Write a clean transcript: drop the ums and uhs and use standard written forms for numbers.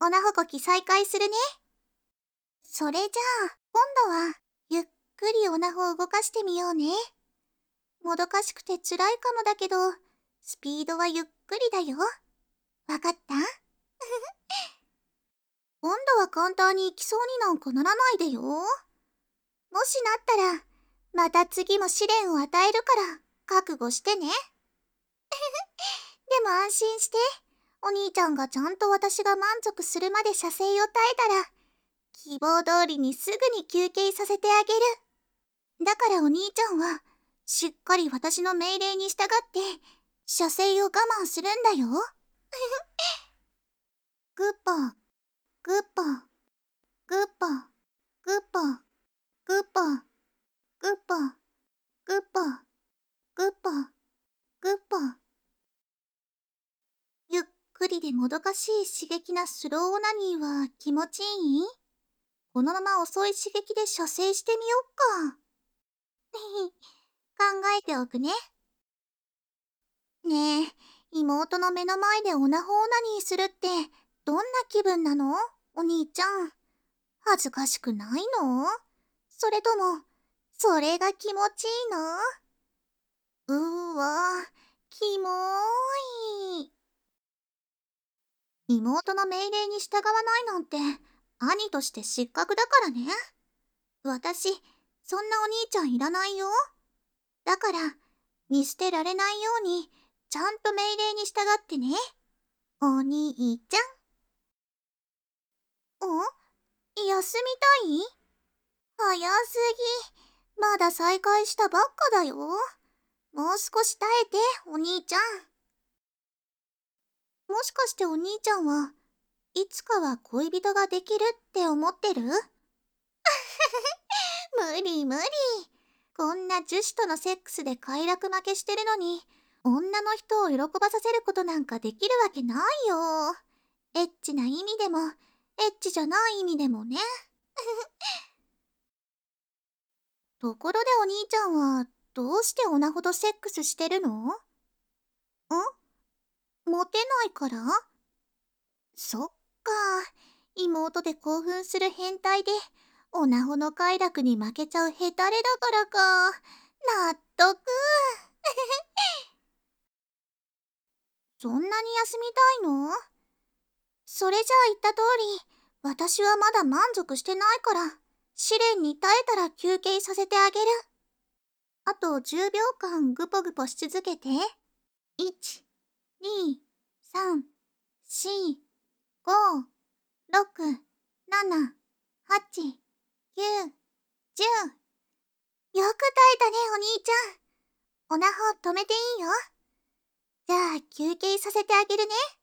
オナホコキ再開するね。それじゃあ、今度は、ゆっくりオナホを動かしてみようね。もどかしくて辛いかもだけど、スピードはゆっくりだよ。わかった？今度は簡単に行きそうになんかならないでよ。もしなったら、また次も試練を与えるから、覚悟してね。でも安心して、お兄ちゃんがちゃんと私が満足するまで射精を耐えたら、希望通りにすぐに休憩させてあげる。だからお兄ちゃんは、しっかり私の命令に従って、射精を我慢するんだよ。グッポー、グッポー、グッポー、グッポー、グッポー、グッポー、グッポー、グッポー、グッポー。ゆっくりでもどかしい刺激なスローオナニーは気持ちいい？このまま遅い刺激で射精してみよっか。考えておくね。ねえ、妹の目の前でオナホオナニーするってどんな気分なの？お兄ちゃん。恥ずかしくないの？それとも、それが気持ちいいの？キモーい。妹の命令に従わないなんて、兄として失格だからね。私、そんなお兄ちゃんいらないよ。だから、見捨てられないように、ちゃんと命令に従ってね。お兄ちゃん。休みたい？早すぎ。まだ再会したばっかだよ。もう少し耐えて、お兄ちゃん。もしかしてお兄ちゃんはいつかは恋人ができるって思ってる？無理無理。こんな女子とのセックスで快楽負けしてるのに、女の人を喜ばさせることなんかできるわけないよ。エッチな意味でも、エッチじゃない意味でもね。ところでお兄ちゃんは、どうしてオナほどセックスしてるの？モテないから？そっか。妹で興奮する変態で、オナホの快楽に負けちゃうヘタレだからか。納得。そんなに休みたいの？それじゃあ言った通り、私はまだ満足してないから、試練に耐えたら休憩させてあげる。あと10秒間グポグポし続けて。1、2、3、4、5、6、7、8、9、10。よく耐えたね、お兄ちゃん。オナホ止めていいよ。じゃあ休憩させてあげるね。